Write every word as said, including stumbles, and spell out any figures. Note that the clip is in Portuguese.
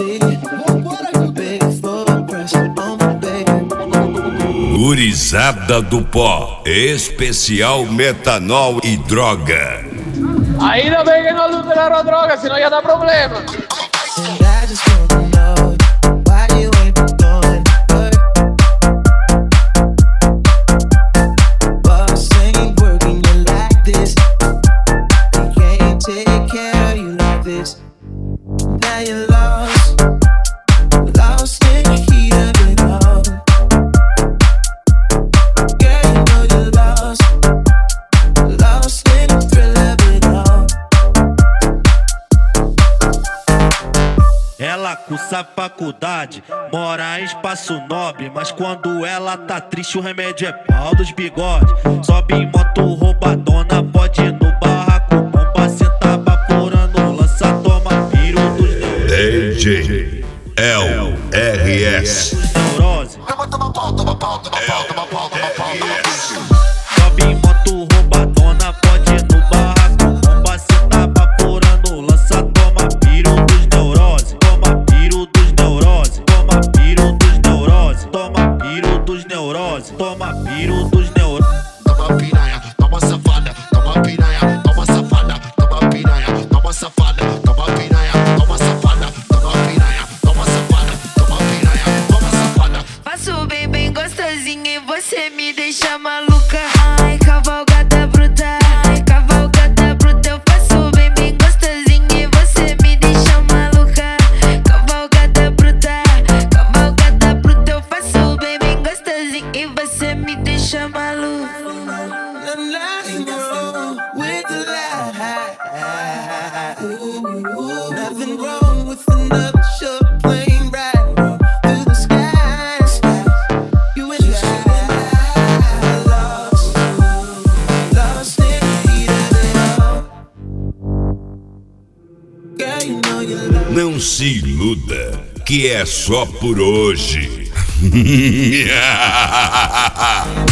Gurizada do Pó, especial metanol e droga. Ainda bem que não adulteraram a droga, senão ia dar problema. Ela cursa faculdade, mora em Espaço Nobre, mas quando ela tá triste o remédio é pau dos bigodes. Sobe em moto roubadona, pode ir no barraco, bomba, senta baforando, lança, toma piro dos neuroses. D J L R S. Toma, toma pau, toma pau, toma pau, toma pau, toma pau, toma pau. Sobe em moto roubadona, pode ir no barraco, bomba, senta baforando, lança, toma piro dos neuroses. Toma piro dos neuroses, toma piro dos neuroses, toma piro dos neuroses, toma piro dos neuroses. Toma piranha, toma safada, toma piranha, toma safada, toma piranha, toma safada, toma piranha, toma safada, toma piranha, toma safada, toma piranha, toma safada. Faço bem, bem gostosinho e você me deixa maluca. Ai, cavalgada bruta, ai, cavalgada bruta. Eu faço bem, bem gostosinho e você me deixa maluca. Cavalgada bruta, cavalgada bruta. Eu faço bem, bem gostosinho e você me deixa maluca. Nothing wrong with the light. Nothing wrong with another short plane ride through the skies. You and I lost, lost in the heat of it all. Girl, you know you love. Não se iluda, que é só por hoje.